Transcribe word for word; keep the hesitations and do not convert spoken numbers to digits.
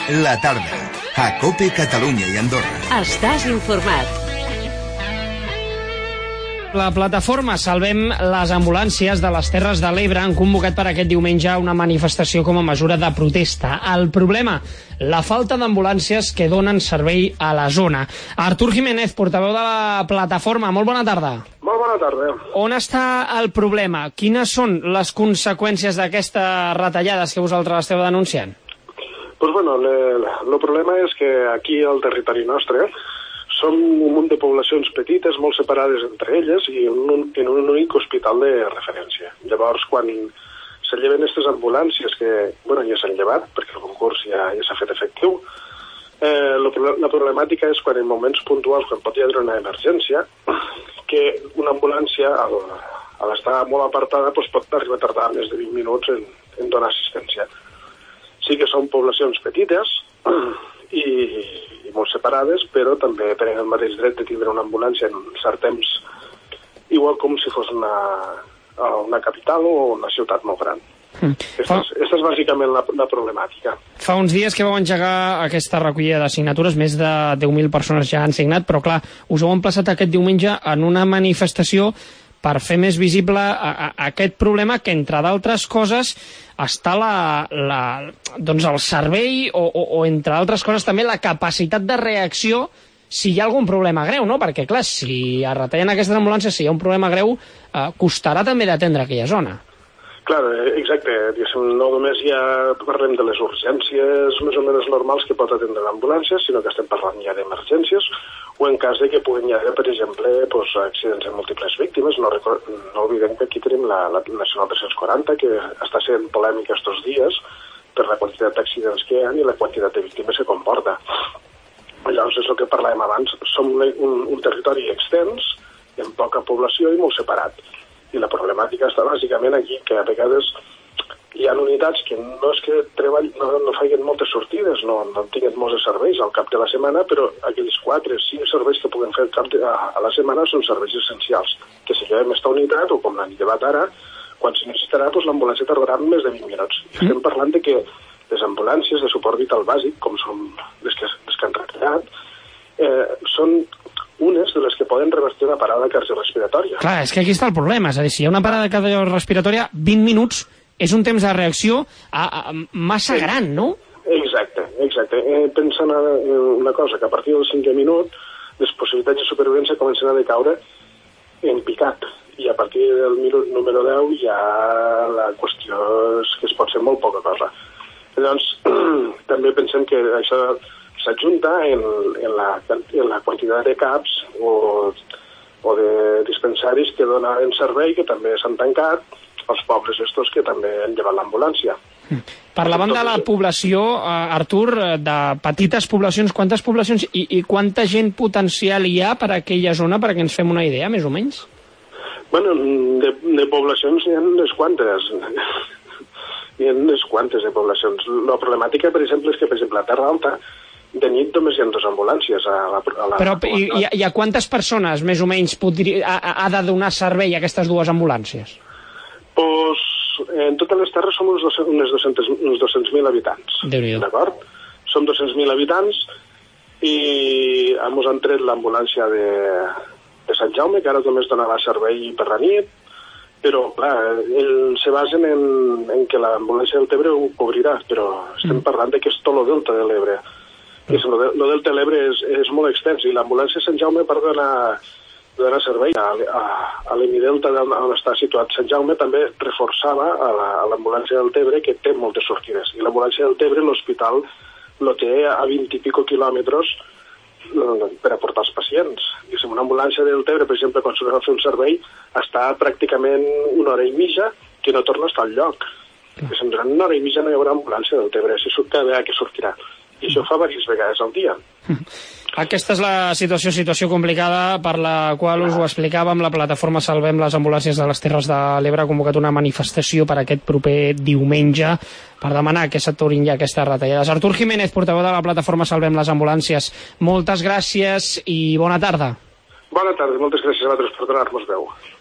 La tarda, a COPE Catalunya i Andorra. Estàs informat. La plataforma Salvem les Ambulàncies de les Terres de l'Ebre han convocat per aquest diumenge una manifestació com a mesura de protesta. El problema, la falta d'ambulàncies que donen servei a la zona. Artur Jiménez, portaveu de la plataforma, molt bona tarda. Molt bona tarda. On està el problema? Quines són les conseqüències d'aquestes retallades que vosaltres esteu denunciant? Pues bueno, el problema és que aquí al territori nostre som un munt de poblacions petites, molt separades entre elles i en un, en un únic hospital de referència. Llavors, quan se lleven aquestes ambulàncies, que bueno, ja s'han llevat, perquè el concurs ja, ja s'ha fet efectiu, eh, la, la problemàtica és quan en moments puntuals, quan pot hi haver una emergència, que una ambulància, al, al estar molt apartada, doncs pot arribar a tardar més de vint minuts en, en donar assistència. Sí que són poblacions petites i, i molt separades, però també tenen el mateix dret de tindre una ambulància en un cert temps, igual com si fos una, una capital o una ciutat molt gran. Mm. Aquesta és, esta és bàsicament la, la problemàtica. Fa uns dies que vau engegar aquesta recollida de signatures, més de deu mil persones ja han signat, però clar, us heu emplaçat aquest diumenge en una manifestació per fer més visible a, a, aquest problema que, entre d'altres coses, està la, la, doncs el servei o, o, o, entre altres coses, també la capacitat de reacció si hi ha algun problema greu, no? Perquè, clar, si es retallen aquestes ambulàncies, si hi ha un problema greu, eh, costarà també d'atendre aquella zona. Clar, exacte. No només ja parlem de les urgències més o menys normals que pot atendre l'ambulància, sinó que estem parlant ja d'emergències, o en cas de que puguin haver, per exemple, pues, accidents de múltiples víctimes. No, no oblidem que aquí tenim la, la Nacional tres-cents quaranta, que està sent polèmica estos dies per la quantitat d'accidents que hi ha i la quantitat de víctimes que comporta. Llavors, és el que parlàvem abans, som un, un territori extens, amb poca població i molt separat. I la problemàtica està bàsicament aquí, que a vegades hi ha unitats que no és que treball, no, no facin moltes sortides, no, no tinguin molts de serveis al cap de la setmana, però aquells quatre o cinc serveis que puguen fer al cap de, a, a la setmana són serveis essencials, que si llevem aquesta unitat, o com l'han llevat ara, quan s'hi necessitarà, doncs l'ambulància tardarà més de vint minuts. I estem parlant de que les ambulàncies de suport vital bàsic, com són les que, les que han retallat, eh, són unes de les que poden revertir una parada cardiorrespiratòria. Clar, és que aquí està el problema, és a dir, si hi ha una parada cardiorrespiratòria, vint minuts és un temps de reacció a, a, massa gran, no? Exacte, exacte. Eh, pensant en una cosa, que a partir del cinquè minut les possibilitats de supervivència comencen a decaure en picat, i a partir del minut número deu ja la qüestió és que es pot ser molt poca cosa. Llavors, també pensem que això s'adjunta en, en, la, en la quantitat de caps o, o de dispensaris que donaven servei, que també s'han tancat, els pobres estos que també han llevat l'ambulància. Parlàvem de la població, Artur, de petites poblacions. Quantes poblacions i, i quanta gent potencial hi ha per a aquella zona, perquè ens fem una idea, més o menys? Bueno, de, de poblacions hi ha unes quantes. Hi ha unes quantes de poblacions. La problemàtica, per exemple, és que, per exemple, a Terra Alta, de nit només hi ha dues ambulàncies a la... A la Però i, i, i a quantes persones, més o menys, podria, ha, ha de donar servei a aquestes dues ambulàncies? Pues, en totes les terres som uns, uns dos-cents mil habitants. D'acord? Som dos-cents mil habitants i ens han tret l'ambulància de, de Sant Jaume, que ara només donarà servei per la nit, però, clar, ells se basen en, en que l'ambulància del Tebre ho cobrirà, però estem mm. parlant de que és tot el delta de l'Ebre. Mm. El delta de l'Ebre és, és molt extens, i l'ambulància de Sant Jaume, per donar donar servei a, a, a l'Emidelta on està situat Sant Jaume, també reforçava a l'ambulància del Tebre, que té moltes sortides. I l'ambulància del Tebre, l'hospital, lo té a vint i pico quilòmetres per a portar els pacients. I si una ambulància del Tebre, per exemple, quan surt a fer un servei, està pràcticament una hora i mitja que no torna a estar al lloc. Que si durant una hora i mitja no hi haurà ambulància del Tebre, si surt cada vegada que sortirà. I això fa diverses vegades al dia. Aquesta és la situació, situació complicada per la qual us ho explicàvem. La plataforma Salvem les Ambulàncies de les Terres de l'Ebre ha convocat una manifestació per aquest proper diumenge per demanar que s'aturin ja aquestes retallades. Artur Jiménez, portaveu de la plataforma Salvem les Ambulàncies, moltes gràcies i bona tarda. Bona tarda, moltes gràcies a vosaltres per donar-nos veu.